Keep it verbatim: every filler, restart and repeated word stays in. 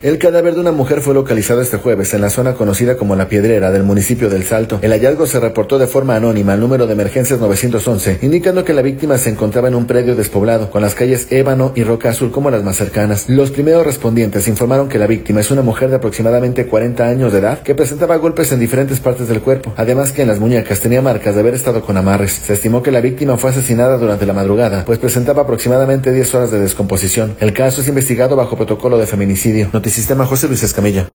El cadáver de una mujer fue localizado este jueves en la zona conocida como La Piedrera del municipio del Salto. El hallazgo se reportó de forma anónima al número de emergencias nueve once, indicando que la víctima se encontraba en un predio despoblado, con las calles Ébano y Roca Azul como las más cercanas. Los primeros respondientes informaron que la víctima es una mujer de aproximadamente cuarenta años de edad que presentaba golpes en diferentes partes del cuerpo, además que en las muñecas tenía marcas de haber estado con amarres. Se estimó que la víctima fue asesinada durante la madrugada, pues presentaba aproximadamente diez horas de descomposición. El caso es investigado bajo protocolo de feminicidio. Notisistema José Luis Escamilla.